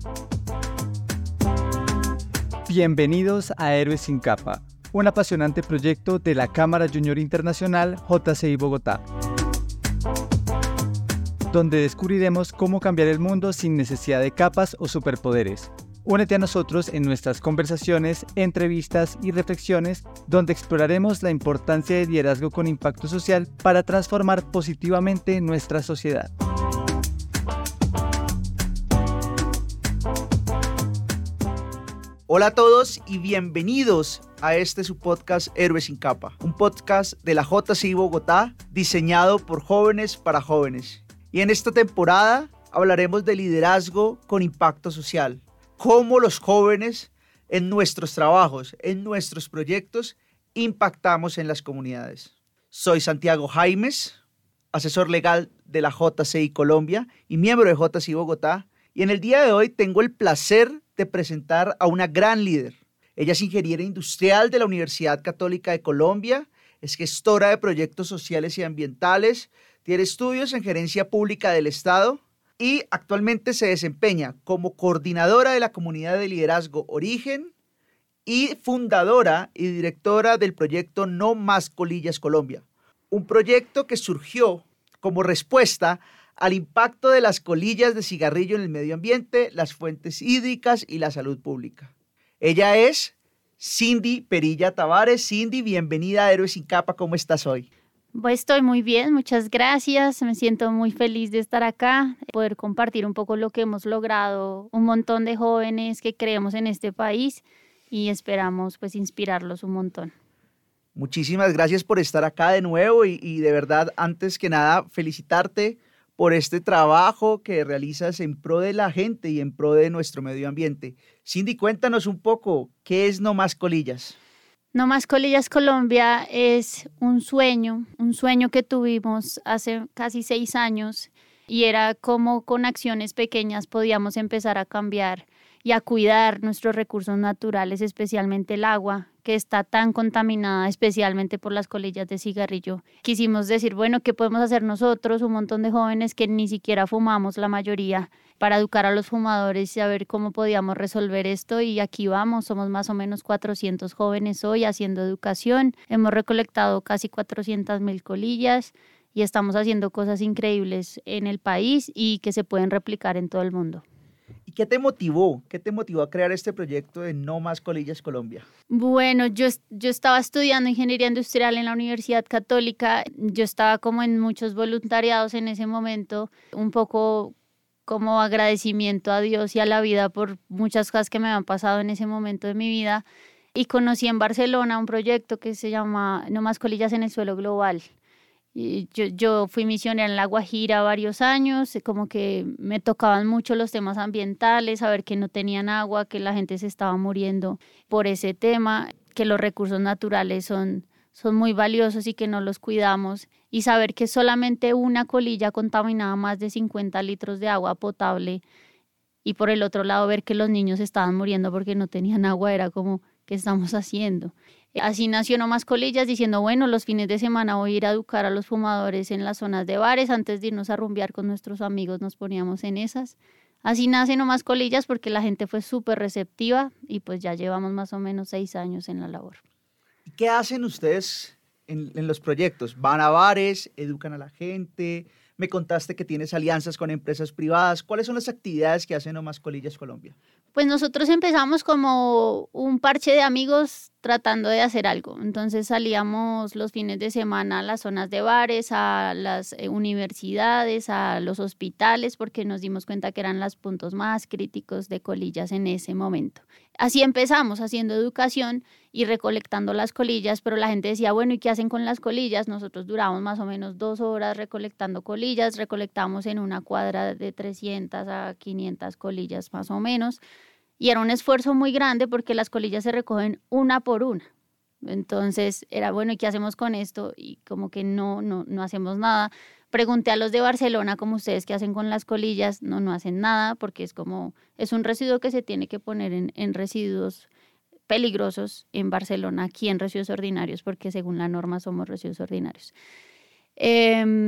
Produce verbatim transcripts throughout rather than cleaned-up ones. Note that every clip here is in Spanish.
Bienvenidos a Héroes sin Capa, un apasionante proyecto de la Cámara Junior Internacional J C I Bogotá, donde descubriremos cómo cambiar el mundo sin necesidad de capas o superpoderes. Únete a nosotros en nuestras conversaciones, entrevistas y reflexiones, donde exploraremos la importancia del liderazgo con impacto social para transformar positivamente nuestra sociedad. Hola a todos y bienvenidos a este su podcast Héroes sin Capa, un podcast de la J C I Bogotá diseñado por jóvenes para jóvenes. Y en esta temporada hablaremos de liderazgo con impacto social. Cómo los jóvenes en nuestros trabajos, en nuestros proyectos, impactamos en las comunidades. Soy Santiago Jaimes, asesor legal de la J C I Colombia y miembro de J C I Bogotá. Y en el día de hoy tengo el placer de presentar a una gran líder. Ella es ingeniera industrial de la Universidad Católica de Colombia, es gestora de proyectos sociales y ambientales, tiene estudios en gerencia pública del Estado, y actualmente se desempeña como coordinadora de la comunidad de liderazgo Origen y fundadora y directora del proyecto No Más Colillas Colombia, un proyecto que surgió como respuesta al impacto de las colillas de cigarrillo en el medio ambiente, las fuentes hídricas y la salud pública. Ella es Cindy Perilla Tavares. Cindy, bienvenida a Héroes sin Capa. ¿Cómo estás hoy? Pues estoy muy bien, muchas gracias. Me siento muy feliz de estar acá, poder compartir un poco lo que hemos logrado, un montón de jóvenes que creemos en este país y esperamos pues inspirarlos un montón. Muchísimas gracias por estar acá de nuevo y, y de verdad, antes que nada, felicitarte por este trabajo que realizas en pro de la gente y en pro de nuestro medio ambiente. Cindy, cuéntanos un poco, ¿qué es No Más Colillas? No Más Colillas Colombia es un sueño, un sueño que tuvimos hace casi seis años y era cómo con acciones pequeñas podíamos empezar a cambiar y a cuidar nuestros recursos naturales, especialmente el agua, que está tan contaminada, especialmente por las colillas de cigarrillo. Quisimos decir, bueno, ¿qué podemos hacer nosotros, un montón de jóvenes que ni siquiera fumamos la mayoría, para educar a los fumadores y a ver cómo podíamos resolver esto? Y aquí vamos, somos más o menos cuatrocientos jóvenes hoy haciendo educación. Hemos recolectado casi cuatrocientas mil colillas y estamos haciendo cosas increíbles en el país y que se pueden replicar en todo el mundo. ¿Y qué te motivó? ¿Qué te motivó a crear este proyecto de No Más Colillas Colombia? Bueno, yo, yo estaba estudiando ingeniería industrial en la Universidad Católica. Yo estaba como en muchos voluntariados en ese momento, un poco como agradecimiento a Dios y a la vida por muchas cosas que me han pasado en ese momento de mi vida. Y conocí en Barcelona un proyecto que se llama No Más Colillas en el Suelo Global. Y yo, yo fui misionera en La Guajira varios años, como que me tocaban mucho los temas ambientales, saber que no tenían agua, que la gente se estaba muriendo por ese tema, que los recursos naturales son, son muy valiosos y que no los cuidamos, y saber que solamente una colilla contaminaba más de cincuenta litros de agua potable, y por el otro lado ver que los niños estaban muriendo porque no tenían agua, era como, ¿qué estamos haciendo? Así nació No Más Colillas, diciendo, bueno, los fines de semana voy a ir a educar a los fumadores en las zonas de bares. Antes de irnos a rumbear con nuestros amigos nos poníamos en esas. Así nace No Más Colillas porque la gente fue súper receptiva y pues ya llevamos más o menos seis años en la labor. ¿Y qué hacen ustedes en, en los proyectos? ¿Van a bares? ¿Educan a la gente? Me contaste que tienes alianzas con empresas privadas. ¿Cuáles son las actividades que hace No Más Colillas Colombia? Pues nosotros empezamos como un parche de amigos tratando de hacer algo. Entonces salíamos los fines de semana a las zonas de bares, a las universidades, a los hospitales, porque nos dimos cuenta que eran los puntos más críticos de colillas en ese momento. Así empezamos, haciendo educación y recolectando las colillas, pero la gente decía, bueno, ¿y qué hacen con las colillas? Nosotros duramos más o menos dos horas recolectando colillas, recolectamos en una cuadra de trescientas a quinientas colillas más o menos. Y era un esfuerzo muy grande porque las colillas se recogen una por una. Entonces era, bueno, ¿y qué hacemos con esto? Y como que no, no, no hacemos nada. Pregunté a los de Barcelona, como ustedes, ¿qué hacen con las colillas? No, no hacen nada porque es como, es un residuo que se tiene que poner en, en residuos peligrosos en Barcelona, aquí en residuos ordinarios, porque según la norma somos residuos ordinarios. Eh,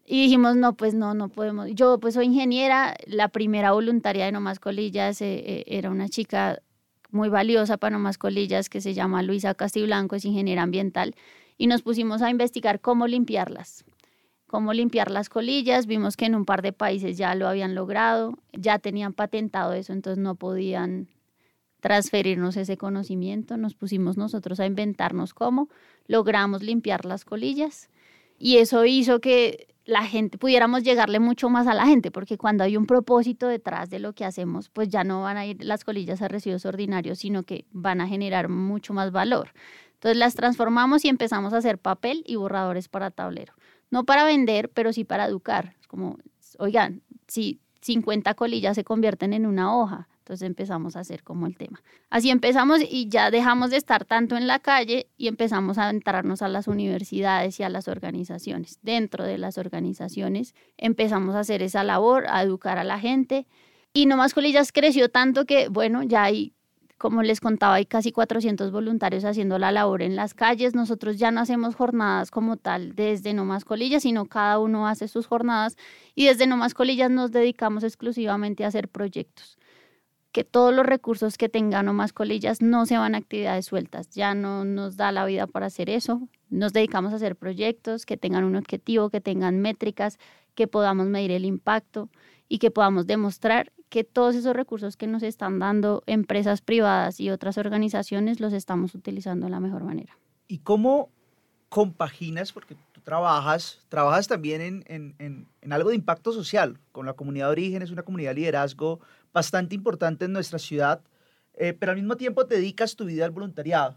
Y dijimos, no, pues no, no podemos. Yo pues soy ingeniera, la primera voluntaria de No Más Colillas eh, eh, era una chica muy valiosa para No Más Colillas que se llama Luisa Castiblanco, es ingeniera ambiental, y nos pusimos a investigar cómo limpiarlas, cómo limpiar las colillas. Vimos que en un par de países ya lo habían logrado, ya tenían patentado eso, entonces no podían transferirnos ese conocimiento. Nos pusimos nosotros a inventarnos cómo logramos limpiar las colillas y eso hizo que la gente, pudiéramos llegarle mucho más a la gente, porque cuando hay un propósito detrás de lo que hacemos, pues ya no van a ir las colillas a residuos ordinarios, sino que van a generar mucho más valor. Entonces las transformamos y empezamos a hacer papel y borradores para tablero. No para vender, pero sí para educar. Como, oigan, si cincuenta colillas se convierten en una hoja, entonces empezamos a hacer como el tema. Así empezamos y ya dejamos de estar tanto en la calle y empezamos a entrarnos a las universidades y a las organizaciones. Dentro de las organizaciones empezamos a hacer esa labor, a educar a la gente. Y No Más Colillas creció tanto que, bueno, ya hay, como les contaba, hay casi cuatrocientos voluntarios haciendo la labor en las calles. Nosotros ya no hacemos jornadas como tal desde No Más Colillas, sino cada uno hace sus jornadas y desde No Más Colillas nos dedicamos exclusivamente a hacer proyectos. Que todos los recursos que tengan No Más Colillas no se van a actividades sueltas, ya no nos da la vida para hacer eso, nos dedicamos a hacer proyectos que tengan un objetivo, que tengan métricas, que podamos medir el impacto y que podamos demostrar que todos esos recursos que nos están dando empresas privadas y otras organizaciones los estamos utilizando de la mejor manera. ¿Y cómo compaginas, porque tú trabajas, trabajas también en, en, en, en algo de impacto social, con la comunidad de origen, es una comunidad de liderazgo bastante importante en nuestra ciudad, eh, pero al mismo tiempo te dedicas tu vida al voluntariado?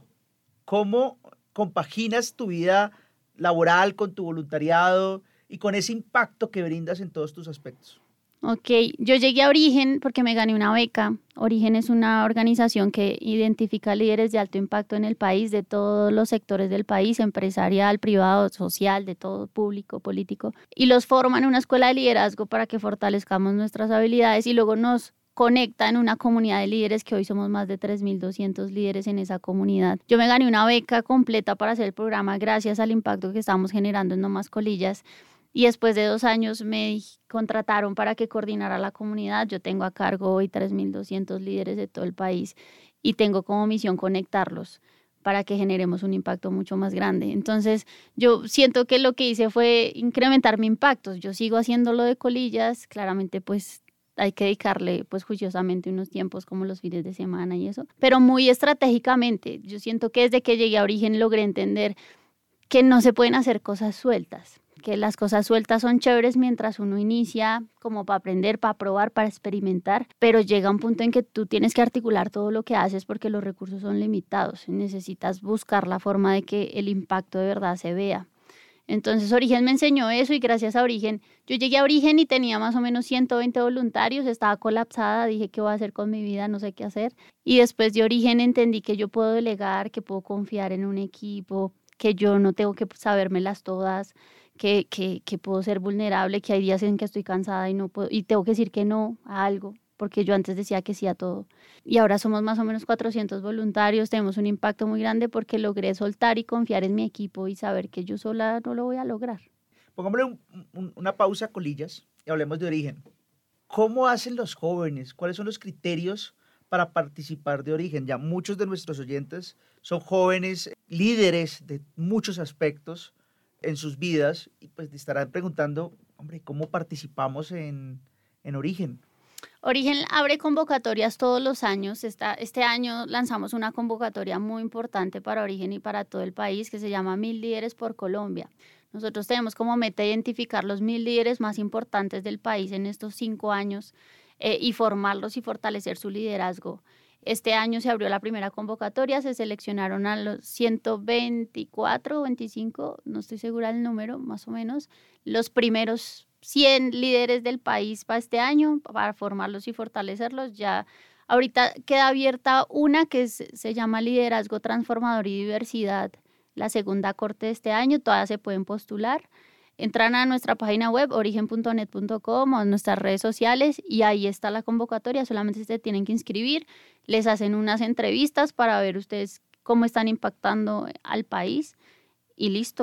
¿Cómo compaginas tu vida laboral con tu voluntariado y con ese impacto que brindas en todos tus aspectos? Ok, yo llegué a Origen porque me gané una beca. Origen es una organización que identifica líderes de alto impacto en el país, de todos los sectores del país, empresarial, privado, social, de todo, público, político, y los forma en una escuela de liderazgo para que fortalezcamos nuestras habilidades y luego nos conecta en una comunidad de líderes que hoy somos más de tres mil doscientos líderes en esa comunidad. Yo me gané una beca completa para hacer el programa gracias al impacto que estamos generando en No Más Colillas. Y después de dos años me contrataron para que coordinara la comunidad. Yo tengo a cargo hoy tres mil doscientos líderes de todo el país y tengo como misión conectarlos para que generemos un impacto mucho más grande. Entonces, yo siento que lo que hice fue incrementar mi impacto. Yo sigo haciendo lo de colillas, claramente pues hay que dedicarle pues juiciosamente unos tiempos como los fines de semana y eso, pero muy estratégicamente. Yo siento que desde que llegué a Origen logré entender que no se pueden hacer cosas sueltas, que las cosas sueltas son chéveres mientras uno inicia como para aprender, para probar, para experimentar, pero llega un punto en que tú tienes que articular todo lo que haces porque los recursos son limitados. Necesitas buscar la forma de que el impacto de verdad se vea. Entonces Origen me enseñó eso y gracias a Origen, yo llegué a Origen y tenía más o menos ciento veinte voluntarios, estaba colapsada, dije qué voy a hacer con mi vida, no sé qué hacer. Y después de Origen entendí que yo puedo delegar, que puedo confiar en un equipo, que yo no tengo que sabérmelas todas, que, que, que puedo ser vulnerable, que hay días en que estoy cansada y no puedo, y tengo que decir que no a algo, porque yo antes decía que sí a todo. Y ahora somos más o menos cuatrocientos voluntarios, tenemos un impacto muy grande porque logré soltar y confiar en mi equipo y saber que yo sola no lo voy a lograr. Pongámosle un, un, una pausa, Colillas, y hablemos de Origen. ¿Cómo hacen los jóvenes? ¿Cuáles son los criterios para participar de Origen? Ya muchos de nuestros oyentes son jóvenes líderes de muchos aspectos en sus vidas y pues te estarán preguntando, hombre, ¿cómo participamos en, en Origen? Origen abre convocatorias todos los años. Esta, este año lanzamos una convocatoria muy importante para Origen y para todo el país que se llama Mil Líderes por Colombia. Nosotros tenemos como meta identificar los mil líderes más importantes del país en estos cinco años eh, y formarlos y fortalecer su liderazgo. Este año se abrió la primera convocatoria, se seleccionaron a los ciento veinticuatro o veinticinco, no estoy segura del número, más o menos, los primeros cien líderes del país para este año, para formarlos y fortalecerlos. Ya ahorita queda abierta una que es, se llama Liderazgo Transformador y Diversidad, la segunda corte de este año, todas se pueden postular. Entran a nuestra página web, origen punto net punto com o en nuestras redes sociales y ahí está la convocatoria, solamente se tienen que inscribir, les hacen unas entrevistas para ver ustedes cómo están impactando al país y listo.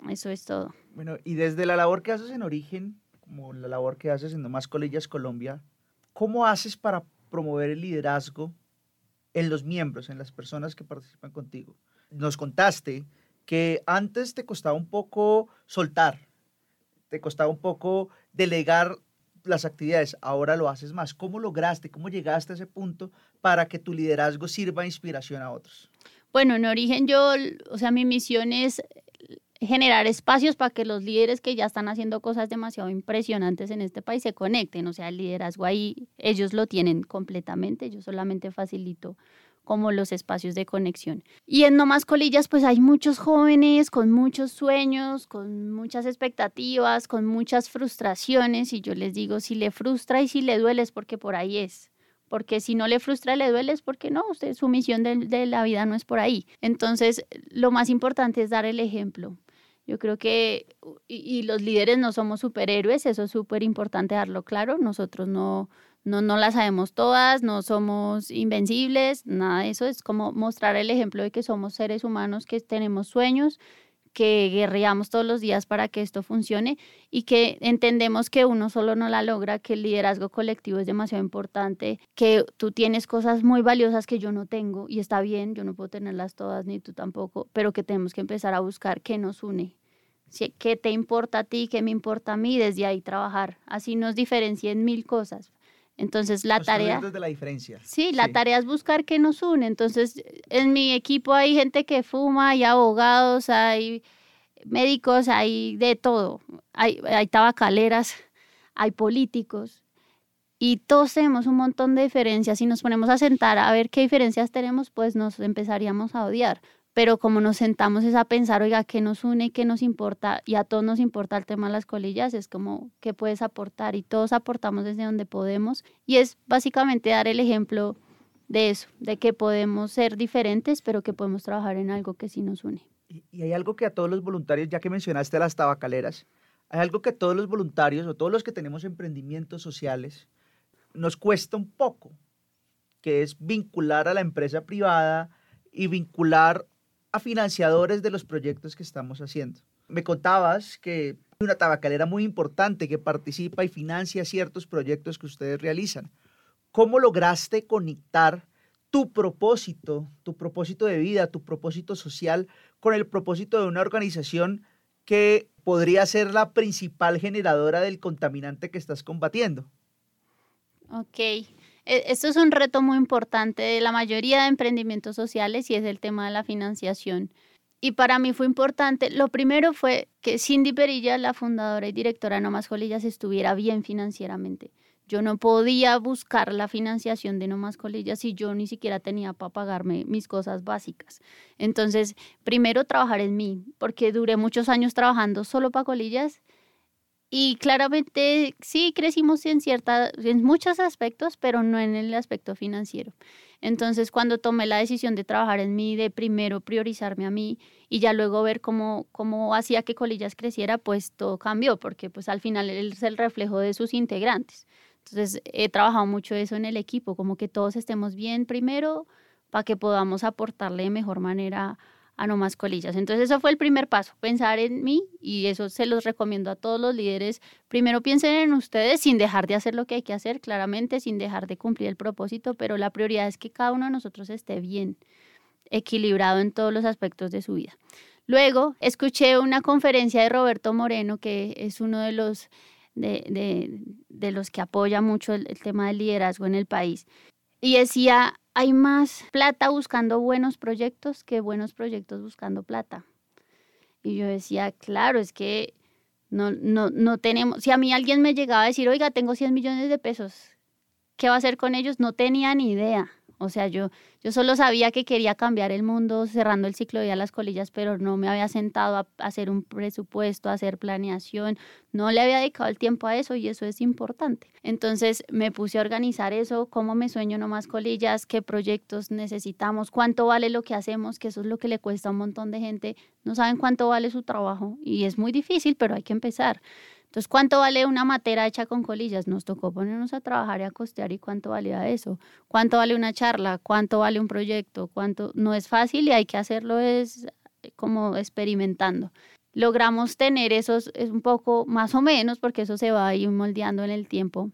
Eso es todo. Bueno, y desde la labor que haces en Origen, como la labor que haces en No Más Colillas Colombia, ¿cómo haces para promover el liderazgo en los miembros, en las personas que participan contigo? Nos contaste que antes te costaba un poco soltar, te costaba un poco delegar las actividades, ahora lo haces más. ¿Cómo lograste, cómo llegaste a ese punto para que tu liderazgo sirva de inspiración a otros? Bueno, en Origen yo, o sea, mi misión es generar espacios para que los líderes que ya están haciendo cosas demasiado impresionantes en este país se conecten. O sea, el liderazgo ahí, ellos lo tienen completamente, yo solamente facilito como los espacios de conexión. Y en No Más Colillas, pues hay muchos jóvenes con muchos sueños, con muchas expectativas, con muchas frustraciones, y yo les digo, si le frustra y si le duele es porque por ahí es. Porque si no le frustra, le duele, es porque no, usted, su misión de, de la vida no es por ahí. Entonces, lo más importante es dar el ejemplo. Yo creo que, y, y los líderes no somos superhéroes, eso es súper importante darlo claro, nosotros no, no, no las sabemos todas, no somos invencibles, nada de eso, es como mostrar el ejemplo de que somos seres humanos, que tenemos sueños, que guerreamos todos los días para que esto funcione y que entendemos que uno solo no la logra, que el liderazgo colectivo es demasiado importante, que tú tienes cosas muy valiosas que yo no tengo y está bien, yo no puedo tenerlas todas ni tú tampoco, pero que tenemos que empezar a buscar qué nos une. ¿Qué te importa a ti? ¿Qué me importa a mí? Desde ahí trabajar. Así nos diferencien mil cosas. Entonces la Construir tarea... desde la diferencia. Sí, la sí. tarea es buscar qué nos une. Entonces en mi equipo hay gente que fuma, hay abogados, hay médicos, hay de todo. Hay, hay tabacaleras, hay políticos. Y todos tenemos un montón de diferencias. Si nos ponemos a sentar a ver qué diferencias tenemos, pues nos empezaríamos a odiar. Pero como nos sentamos es a pensar, oiga, ¿qué nos une y qué nos importa? Y a todos nos importa el tema de las colillas, es como, ¿qué puedes aportar? Y todos aportamos desde donde podemos. Y es básicamente dar el ejemplo de eso, de que podemos ser diferentes, pero que podemos trabajar en algo que sí nos une. Y, y hay algo que a todos los voluntarios, ya que mencionaste a las tabacaleras, hay algo que a todos los voluntarios o todos los que tenemos emprendimientos sociales nos cuesta un poco, que es vincular a la empresa privada y vincular a financiadores de los proyectos que estamos haciendo. Me contabas que hay una tabacalera muy importante que participa y financia ciertos proyectos que ustedes realizan. ¿Cómo lograste conectar tu propósito, tu propósito de vida, tu propósito social con el propósito de una organización que podría ser la principal generadora del contaminante que estás combatiendo? Ok. Esto es un reto muy importante de la mayoría de emprendimientos sociales y es el tema de la financiación. Y para mí fue importante, lo primero fue que Cindy Perilla, la fundadora y directora de No Más Colillas, estuviera bien financieramente. Yo no podía buscar la financiación de No Más Colillas si yo ni siquiera tenía para pagarme mis cosas básicas. Entonces, primero trabajar en mí, porque duré muchos años trabajando solo para colillas. Y claramente sí crecimos en, cierta, en muchos aspectos, pero no en el aspecto financiero. Entonces, cuando tomé la decisión de trabajar en mí, de primero priorizarme a mí y ya luego ver cómo, cómo hacía que Colillas creciera, pues todo cambió, porque pues al final él es el reflejo de sus integrantes. Entonces, he trabajado mucho eso en el equipo, como que todos estemos bien primero para que podamos aportarle de mejor manera a No Más Colillas. Entonces eso fue el primer paso, pensar en mí, y eso se los recomiendo a todos los líderes. Primero piensen en ustedes sin dejar de hacer lo que hay que hacer, claramente, sin dejar de cumplir el propósito, pero la prioridad es que cada uno de nosotros esté bien, equilibrado en todos los aspectos de su vida. Luego escuché una conferencia de Roberto Moreno, que es uno de los, de, de, de los que apoya mucho el, el tema del liderazgo en el país, y decía: hay más plata buscando buenos proyectos que buenos proyectos buscando plata. Y yo decía, claro, es que no, no, no tenemos, si a mí alguien me llegaba a decir, oiga, tengo cien millones de pesos, ¿qué va a hacer con ellos? No tenía ni idea. O sea, yo, yo solo sabía que quería cambiar el mundo cerrando el ciclo de vida a las colillas, pero no me había sentado a hacer un presupuesto, a hacer planeación, no le había dedicado el tiempo a eso y eso es importante. Entonces me puse a organizar eso, cómo me sueño No Más Colillas, qué proyectos necesitamos, cuánto vale lo que hacemos, que eso es lo que le cuesta a un montón de gente, no saben cuánto vale su trabajo y es muy difícil, pero hay que empezar. Entonces, ¿cuánto vale una matera hecha con colillas? Nos tocó ponernos a trabajar y a costear, ¿y cuánto valía eso? ¿Cuánto vale una charla? ¿Cuánto vale un proyecto? ¿Cuánto? No es fácil y hay que hacerlo es como experimentando. logramos tener esos, es un poco más o menos, porque eso se va ahí moldeando en el tiempo.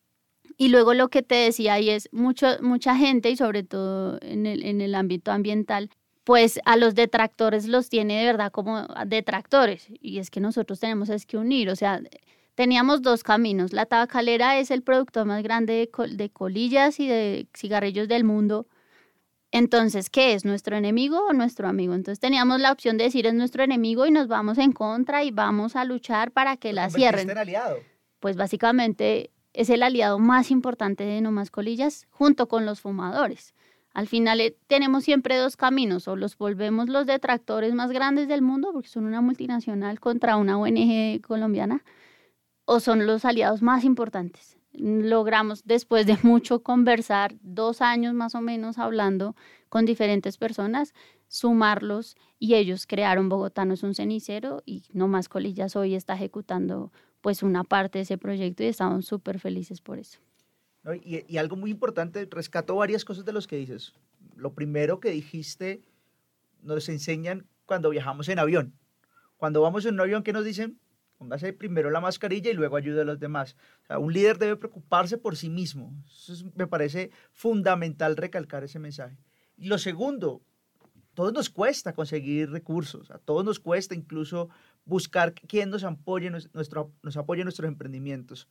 Y luego lo que te decía ahí es mucho, mucha gente, y sobre todo en el, en el ámbito ambiental, pues a los detractores los tiene de verdad como detractores. Y es que nosotros tenemos es que unir, o sea, teníamos dos caminos. La tabacalera es el productor más grande de, col- de colillas y de cigarrillos del mundo. Entonces, ¿qué es? ¿Nuestro enemigo o nuestro amigo? Entonces teníamos la opción de decir es nuestro enemigo y nos vamos en contra y vamos a luchar para que la cierren. En aliado. Pues básicamente es el aliado más importante de No Más Colillas junto con los fumadores. Al final eh, tenemos siempre dos caminos, o los volvemos los detractores más grandes del mundo porque son una multinacional contra una O N G colombiana, o son los aliados más importantes. Logramos, después de mucho conversar, dos años más o menos hablando con diferentes personas, sumarlos, y ellos crearon Bogotá no es un cenicero, y No Más Colillas hoy está ejecutando pues una parte de ese proyecto y estamos súper felices por eso. ¿No? Y, y algo muy importante, rescato varias cosas de los que dices. Lo primero que dijiste, nos enseñan cuando viajamos en avión. Cuando vamos en un avión, ¿qué nos dicen? Póngase primero la mascarilla y luego ayude a los demás. O sea, un líder debe preocuparse por sí mismo. Eso es, me parece fundamental recalcar ese mensaje. Y lo segundo, todos nos cuesta conseguir recursos, a todos nos cuesta incluso buscar quién nos apoye, nuestro, nos apoye en nuestros emprendimientos.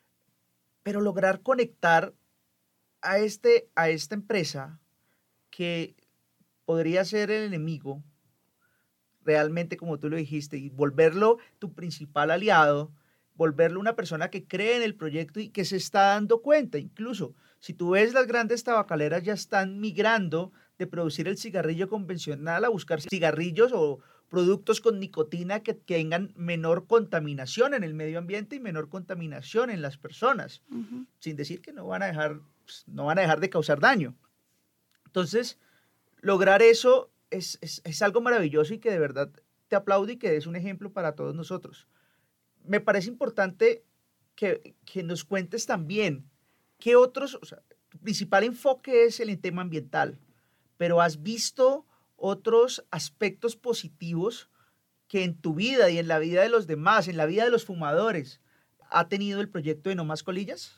Pero lograr conectar a, este, a esta empresa que podría ser el enemigo, realmente como tú lo dijiste, y volverlo tu principal aliado, volverlo una persona que cree en el proyecto y que se está dando cuenta. Incluso, si tú ves, las grandes tabacaleras ya están migrando de producir el cigarrillo convencional a buscar cigarrillos o productos con nicotina que tengan menor contaminación en el medio ambiente y menor contaminación en las personas, uh-huh. sin decir que no van a dejar, no van a dejar de causar daño. Entonces, lograr eso es, es, es algo maravilloso y que de verdad te aplaudo y que es un ejemplo para todos nosotros. Me parece importante que, que nos cuentes también qué otros, o sea, tu principal enfoque es el tema ambiental, pero has visto otros aspectos positivos que en tu vida y en la vida de los demás, en la vida de los fumadores, ha tenido el proyecto de No Más Colillas.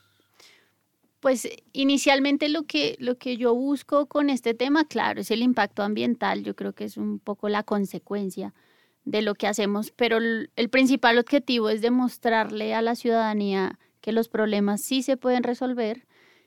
Pues inicialmente lo que, lo que yo busco con este tema, claro, es el impacto ambiental. Yo creo que es un poco la consecuencia de lo que hacemos, pero el, el principal objetivo es demostrarle a la ciudadanía que los problemas sí se pueden resolver,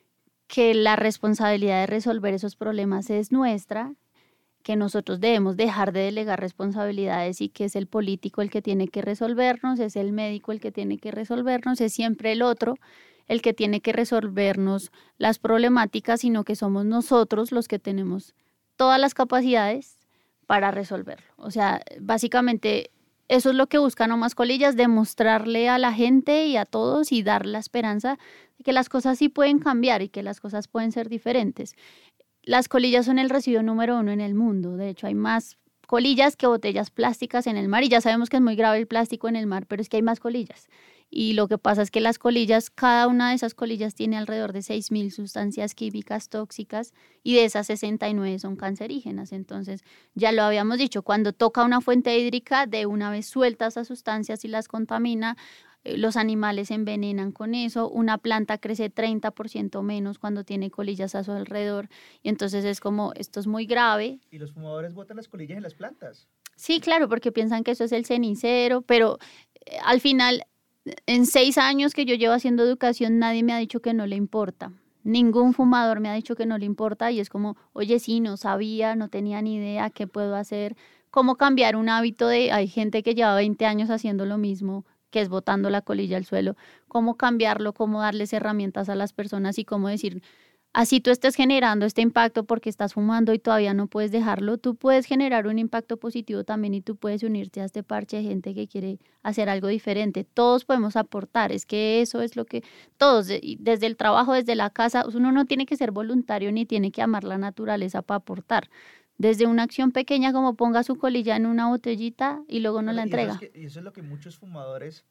que la responsabilidad de resolver esos problemas es nuestra, que nosotros debemos dejar de delegar responsabilidades y que es el político el que tiene que resolvernos, es el médico el que tiene que resolvernos, es siempre el otro el que tiene que resolvernos las problemáticas, sino que somos nosotros los que tenemos todas las capacidades para resolverlo. O sea, básicamente eso es lo que busca No Más Colillas, demostrarle a la gente y a todos y dar la esperanza de que las cosas sí pueden cambiar y que las cosas pueden ser diferentes. Las colillas son el residuo número uno en el mundo. De hecho, hay más colillas que botellas plásticas en el mar, y ya sabemos que es muy grave el plástico en el mar, pero es que hay más colillas. Y lo que pasa es que las colillas, cada una de esas colillas tiene alrededor de seis mil sustancias químicas tóxicas, y de esas sesenta y nueve son cancerígenas. Entonces, ya lo habíamos dicho, cuando toca una fuente hídrica, de una vez suelta esas sustancias y las contamina. Los animales se envenenan con eso, una planta crece treinta por ciento menos cuando tiene colillas a su alrededor, y entonces es como, esto es muy grave. ¿Y los fumadores botan las colillas en las plantas? Sí, claro, porque piensan que eso es el cenicero, pero eh, al final, en seis años que yo llevo haciendo educación, nadie me ha dicho que no le importa. Ningún fumador me ha dicho que no le importa, y es como, oye, sí, no sabía, no tenía ni idea, ¿qué puedo hacer? ¿Cómo cambiar un hábito de, hay gente que lleva veinte años haciendo lo mismo, que es botando la colilla al suelo? ¿Cómo cambiarlo? ¿Cómo darles herramientas a las personas? Y cómo decir, así tú estés generando este impacto porque estás fumando y todavía no puedes dejarlo, tú puedes generar un impacto positivo también, y tú puedes unirte a este parche de gente que quiere hacer algo diferente. Todos podemos aportar, es que eso es lo que todos, desde el trabajo, desde la casa, uno no tiene que ser voluntario ni tiene que amar la naturaleza para aportar. Desde una acción pequeña como ponga su colilla en una botellita y luego nos la entrega. Y eso, es que, y eso es lo que muchos fumadores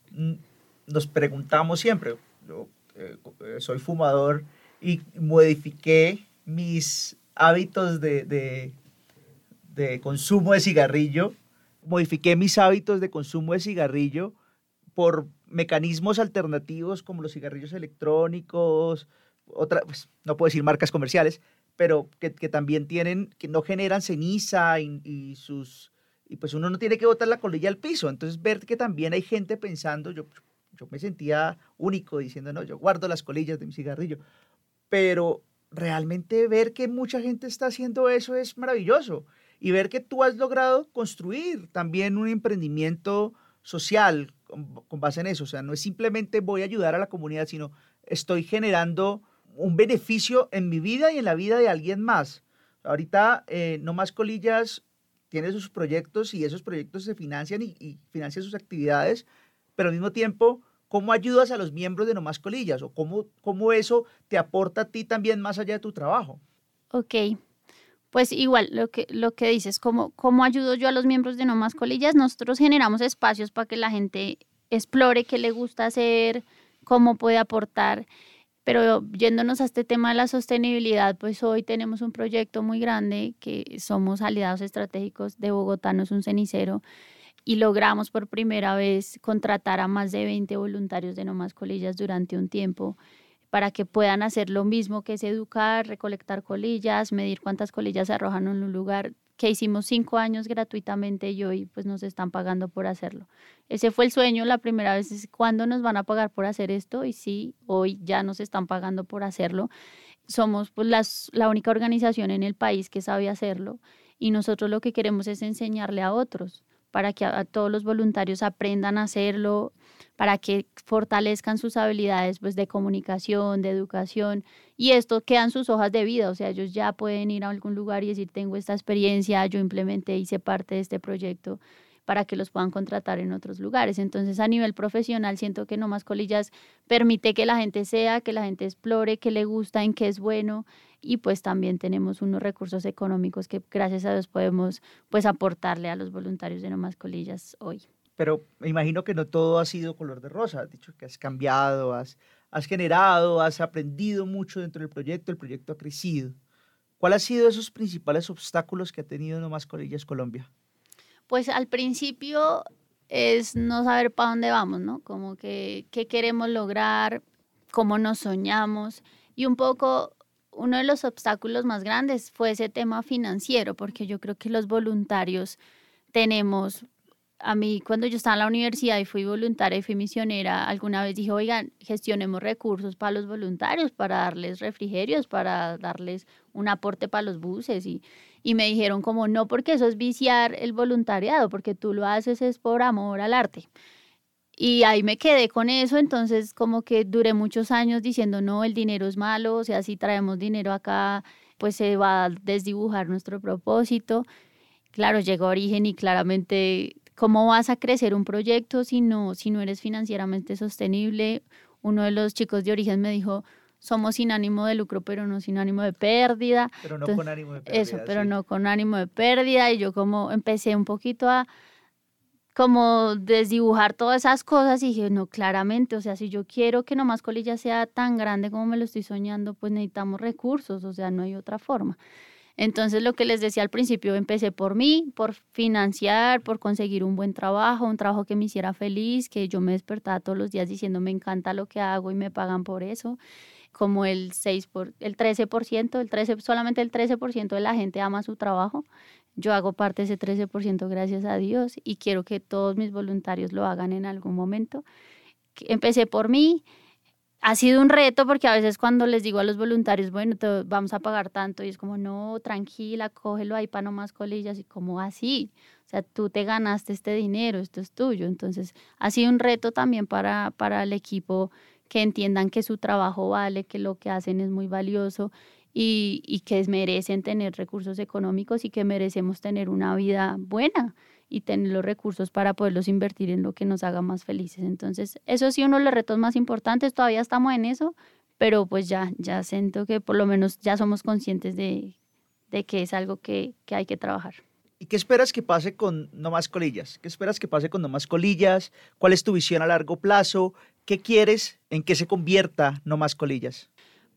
nos preguntamos siempre. Yo eh, soy fumador y modifiqué mis hábitos de, de, de consumo de cigarrillo modifiqué mis hábitos de consumo de cigarrillo por mecanismos alternativos como los cigarrillos electrónicos, otra, pues, no puedo decir marcas comerciales, pero que, que también tienen, que no generan ceniza y, y sus, y pues uno no tiene que botar la colilla al piso. Entonces ver que también hay gente pensando, yo, yo me sentía único diciendo, no, yo guardo las colillas de mi cigarrillo, pero realmente ver que mucha gente está haciendo eso es maravilloso. Y ver que tú has logrado construir también un emprendimiento social con, con base en eso. O sea, no es simplemente voy a ayudar a la comunidad, sino estoy generando un beneficio en mi vida y en la vida de alguien más. Ahorita, eh, No Más Colillas tiene sus proyectos y esos proyectos se financian y, y financian sus actividades, pero al mismo tiempo, ¿cómo ayudas a los miembros de No Más Colillas? ¿O cómo, cómo eso te aporta a ti también más allá de tu trabajo? Ok. Pues igual, lo que, lo que dices, ¿cómo, ¿cómo ayudo yo a los miembros de No Más Colillas? Nosotros generamos espacios para que la gente explore qué le gusta hacer, cómo puede aportar, pero yéndonos a este tema de la sostenibilidad, pues hoy tenemos un proyecto muy grande que somos aliados estratégicos de Bogotá, no es un cenicero, y logramos por primera vez contratar a más de veinte voluntarios de No Más Colillas durante un tiempo, para que puedan hacer lo mismo que es educar, recolectar colillas, medir cuántas colillas se arrojan en un lugar, que hicimos cinco años gratuitamente y hoy pues nos están pagando por hacerlo. Ese fue el sueño, la primera vez es ¿cuándo nos van a pagar por hacer esto? Y sí, hoy ya nos están pagando por hacerlo. Somos pues las, la única organización en el país que sabe hacerlo y nosotros lo que queremos es enseñarle a otros, para que a, a todos los voluntarios aprendan a hacerlo, para que fortalezcan sus habilidades pues, de comunicación, de educación, y esto queda en sus hojas de vida, o sea, ellos ya pueden ir a algún lugar y decir, tengo esta experiencia, yo implementé, hice parte de este proyecto, para que los puedan contratar en otros lugares. Entonces, a nivel profesional, siento que No Más Colillas permite que la gente sea, que la gente explore, que le gusta, en qué es bueno, y pues también tenemos unos recursos económicos que gracias a Dios podemos pues aportarle a los voluntarios de No Más Colillas hoy. Pero me imagino que no todo ha sido color de rosa. Has dicho que has cambiado, has, has generado, has aprendido mucho dentro del proyecto, el proyecto ha crecido. ¿Cuáles han sido esos principales obstáculos que ha tenido No Más Colillas Colombia? Pues al principio es no saber para dónde vamos, ¿no? Como que qué queremos lograr, cómo nos soñamos y un poco uno de los obstáculos más grandes fue ese tema financiero, porque yo creo que los voluntarios tenemos, a mí cuando yo estaba en la universidad y fui voluntaria y fui misionera, alguna vez dije, oigan, gestionemos recursos para los voluntarios, para darles refrigerios, para darles un aporte para los buses y, y me dijeron como no, porque eso es viciar el voluntariado, porque tú lo haces es por amor al arte. Y ahí me quedé con eso, entonces como que duré muchos años diciendo, no, el dinero es malo, o sea, si traemos dinero acá, pues se va a desdibujar nuestro propósito. Claro, llegó Origen y claramente, ¿cómo vas a crecer un proyecto si no, si no eres financieramente sostenible? Uno de los chicos de Origen me dijo, somos sin ánimo de lucro, pero no sin ánimo de pérdida. Pero no Entonces, con ánimo de pérdida. Eso, pero sí. no con ánimo de pérdida. Y yo como empecé un poquito a como desdibujar todas esas cosas y dije, no, claramente, o sea, si yo quiero que No Más Colillas sea tan grande como me lo estoy soñando, pues necesitamos recursos, o sea, no hay otra forma. Entonces, lo que les decía al principio, empecé por mí, por financiar, por conseguir un buen trabajo, un trabajo que me hiciera feliz, que yo me despertaba todos los días diciendo, me encanta lo que hago y me pagan por eso, como el seis por, el trece por ciento, el trece, solamente el trece por ciento de la gente ama su trabajo. Yo hago parte de ese trece por ciento gracias a Dios y quiero que todos mis voluntarios lo hagan en algún momento. Empecé por mí. Ha sido un reto porque a veces cuando les digo a los voluntarios, bueno, te vamos a pagar tanto, y es como, no, tranquila, cógelo ahí para No Más Colillas, y como así, o sea, tú te ganaste este dinero, esto es tuyo. Entonces, ha sido un reto también para, para el equipo que entiendan que su trabajo vale, que lo que hacen es muy valioso y, y que merecen tener recursos económicos y que merecemos tener una vida buena y tener los recursos para poderlos invertir en lo que nos haga más felices. Entonces, eso ha sido uno de los retos más importantes, todavía estamos en eso, pero pues ya, ya siento que por lo menos ya somos conscientes de, de que es algo que, que hay que trabajar. ¿Y qué esperas que pase con No Más Colillas? ¿Qué esperas que pase con No Más Colillas? ¿Cuál es tu visión a largo plazo? ¿Qué quieres en que se convierta No Más Colillas?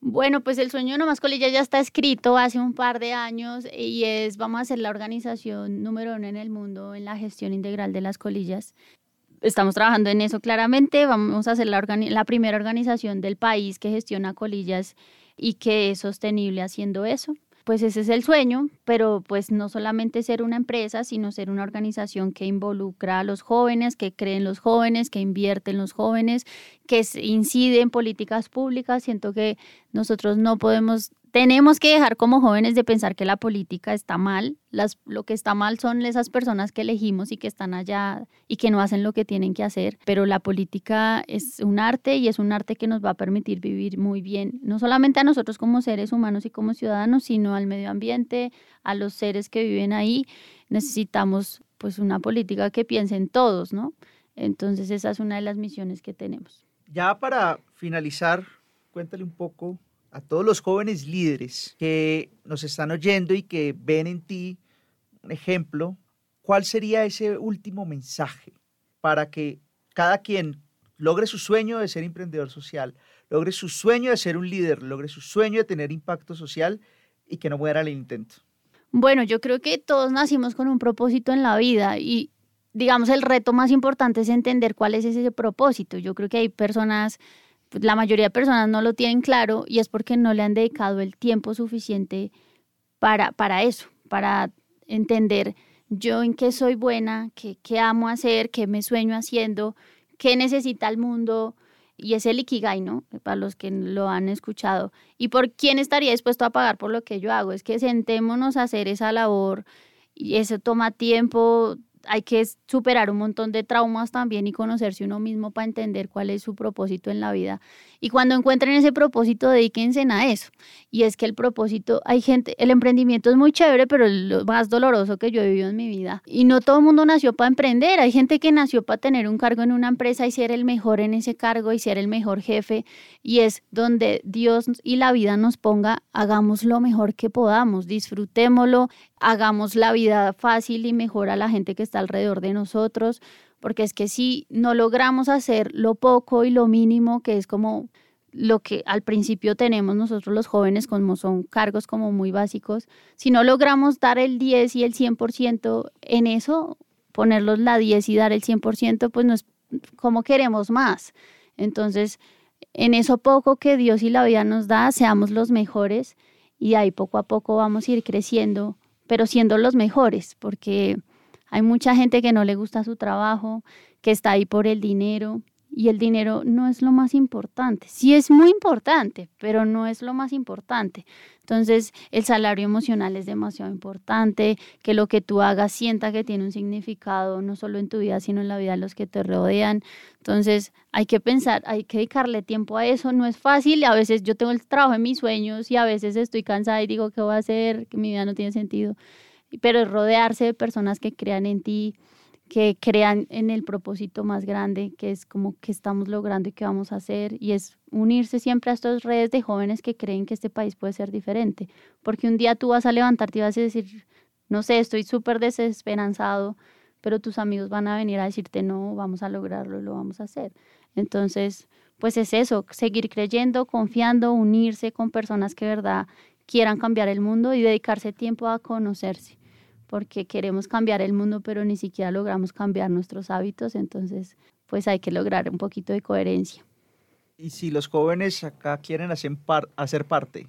Bueno, pues el sueño de No Más Colillas ya está escrito hace un par de años y es, vamos a ser la organización número uno en el mundo en la gestión integral de las colillas. Estamos trabajando en eso claramente, vamos a ser la, organi- la primera organización del país que gestiona colillas y que es sostenible haciendo eso. Pues ese es el sueño, pero pues no solamente ser una empresa, sino ser una organización que involucra a los jóvenes, que cree en los jóvenes, que invierte en los jóvenes, que incide en políticas públicas. Siento que nosotros no podemos, tenemos que dejar como jóvenes de pensar que la política está mal. Las, lo que está mal son esas personas que elegimos y que están allá y que no hacen lo que tienen que hacer, pero la política es un arte y es un arte que nos va a permitir vivir muy bien, no solamente a nosotros como seres humanos y como ciudadanos, sino al medio ambiente, a los seres que viven ahí. Necesitamos pues una política que piense en todos, ¿no? Entonces esa es una de las misiones que tenemos. Ya para finalizar, cuéntale un poco a todos los jóvenes líderes que nos están oyendo y que ven en ti un ejemplo, ¿cuál sería ese último mensaje para que cada quien logre su sueño de ser emprendedor social, logre su sueño de ser un líder, logre su sueño de tener impacto social y que no muera al intento? Bueno, yo creo que todos nacimos con un propósito en la vida y, digamos, el reto más importante es entender cuál es ese propósito. Yo creo que hay personas, pues la mayoría de personas no lo tienen claro y es porque no le han dedicado el tiempo suficiente para, para eso, para entender yo en qué soy buena, qué, qué amo hacer, qué me sueño haciendo, qué necesita el mundo. Y es el Ikigai, ¿no? Para los que lo han escuchado. ¿Y por quién estaría dispuesto a pagar por lo que yo hago? Es que sentémonos a hacer esa labor y eso toma tiempo. Hay que superar un montón de traumas también y conocerse uno mismo para entender cuál es su propósito en la vida. Y cuando encuentren ese propósito, dedíquense a eso. Y es que el propósito, hay gente, el emprendimiento es muy chévere, pero es lo más doloroso que yo he vivido en mi vida. Y no todo el mundo nació para emprender. Hay gente que nació para tener un cargo en una empresa y ser el mejor en ese cargo y ser el mejor jefe. Y es donde Dios y la vida nos ponga, hagamos lo mejor que podamos, disfrutémoslo, hagamos la vida fácil y mejor a la gente que está alrededor de nosotros, porque es que si no logramos hacer lo poco y lo mínimo, que es como lo que al principio tenemos nosotros los jóvenes, como son cargos como muy básicos, si no logramos dar el diez y el cien por ciento en eso, ponerlos la diez y dar el cien por ciento, pues no es como queremos más. Entonces, en eso poco que Dios y la vida nos da, seamos los mejores y ahí poco a poco vamos a ir creciendo, pero siendo los mejores, porque hay mucha gente que no le gusta su trabajo, que está ahí por el dinero, y el dinero no es lo más importante. Sí es muy importante, pero no es lo más importante. Entonces, el salario emocional es demasiado importante, que lo que tú hagas sienta que tiene un significado, no solo en tu vida, sino en la vida de los que te rodean. Entonces, hay que pensar, hay que dedicarle tiempo a eso. No es fácil, a veces yo tengo el trabajo en mis sueños y a veces estoy cansada y digo, ¿qué voy a hacer? Que mi vida no tiene sentido. Pero es rodearse de personas que crean en ti, que crean en el propósito más grande, que es como que estamos logrando y qué vamos a hacer, y es unirse siempre a estas redes de jóvenes que creen que este país puede ser diferente, porque un día tú vas a levantarte y vas a decir, no sé, estoy súper desesperanzado, pero tus amigos van a venir a decirte, no, vamos a lograrlo, lo vamos a hacer. Entonces, pues es eso, seguir creyendo, confiando, unirse con personas que de verdad quieran cambiar el mundo y dedicarse tiempo a conocerse, porque queremos cambiar el mundo, pero ni siquiera logramos cambiar nuestros hábitos, entonces pues hay que lograr un poquito de coherencia. Y si los jóvenes acá quieren hacer, par- hacer parte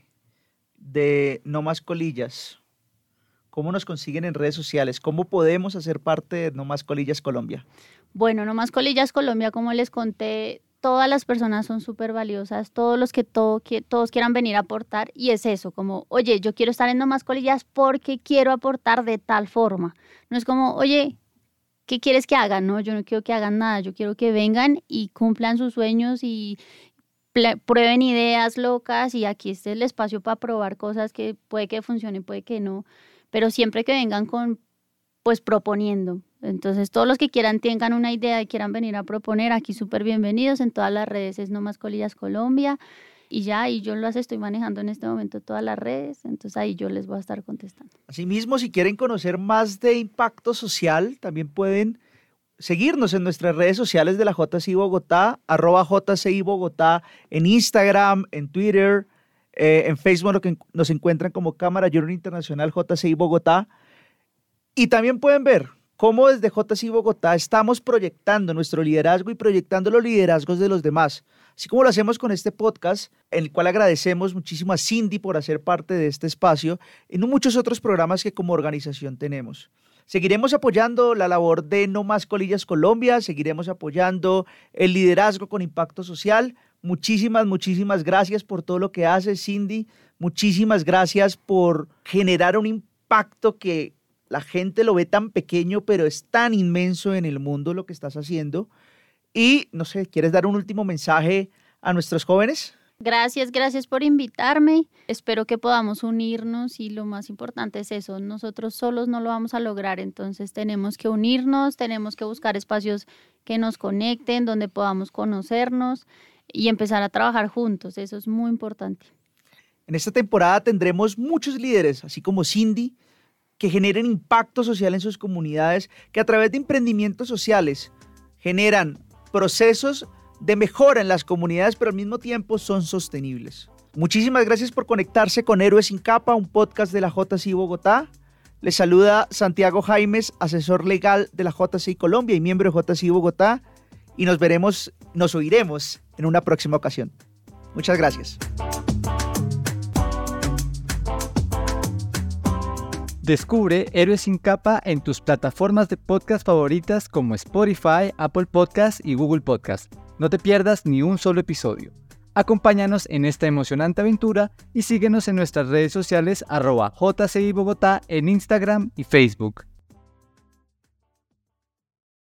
de No Más Colillas, ¿cómo nos consiguen en redes sociales? ¿Cómo podemos hacer parte de No Más Colillas Colombia? Bueno, No Más Colillas Colombia, como les conté, todas las personas son súper valiosas, todos los que, todo, que todos quieran venir a aportar, y es eso, como, oye, yo quiero estar en No Más Colillas porque quiero aportar de tal forma. No es como, oye, ¿qué quieres que hagan? No, yo no quiero que hagan nada, yo quiero que vengan y cumplan sus sueños y ple- prueben ideas locas, y aquí está el espacio para probar cosas que puede que funcionen, puede que no, pero siempre que vengan con, pues proponiendo. Entonces, todos los que quieran, tengan una idea y quieran venir a proponer, aquí súper bienvenidos. En todas las redes es No Más Colillas Colombia. Y ya, y yo las estoy manejando en este momento todas las redes. Entonces, ahí yo les voy a estar contestando. Asimismo, si quieren conocer más de impacto social, también pueden seguirnos en nuestras redes sociales de la J C I Bogotá, arroba J C I Bogotá, en Instagram, en Twitter, Eh, en Facebook nos encuentran como Cámara Junior Internacional J C I Bogotá. Y también pueden ver cómo desde J C I Bogotá estamos proyectando nuestro liderazgo y proyectando los liderazgos de los demás. Así como lo hacemos con este podcast, en el cual agradecemos muchísimo a Cindy por hacer parte de este espacio y muchos otros programas que como organización tenemos. Seguiremos apoyando la labor de No Más Colillas Colombia, seguiremos apoyando el liderazgo con impacto social. Muchísimas, muchísimas gracias por todo lo que haces, Cindy. Muchísimas gracias por generar un impacto que la gente lo ve tan pequeño, pero es tan inmenso en el mundo lo que estás haciendo. Y, no sé, ¿quieres dar un último mensaje a nuestros jóvenes? Gracias, gracias por invitarme. Espero que podamos unirnos y lo más importante es eso. Nosotros solos no lo vamos a lograr, entonces tenemos que unirnos, tenemos que buscar espacios que nos conecten, donde podamos conocernos y empezar a trabajar juntos. Eso es muy importante. En esta temporada tendremos muchos líderes, así como Cindy, que generen impacto social en sus comunidades, que a través de emprendimientos sociales generan procesos de mejora en las comunidades, pero al mismo tiempo son sostenibles. Muchísimas gracias por conectarse con Héroes sin Capa, un podcast de la J C I Bogotá. Les saluda Santiago Jaimes, asesor legal de la J C I Colombia y miembro de J C I Bogotá, y nos veremos, nos oiremos en una próxima ocasión. Muchas gracias. Descubre Héroes sin Capa en tus plataformas de podcast favoritas como Spotify, Apple Podcasts y Google Podcasts. No te pierdas ni un solo episodio. Acompáñanos en esta emocionante aventura y síguenos en nuestras redes sociales arroba J C I Bogotá en Instagram y Facebook.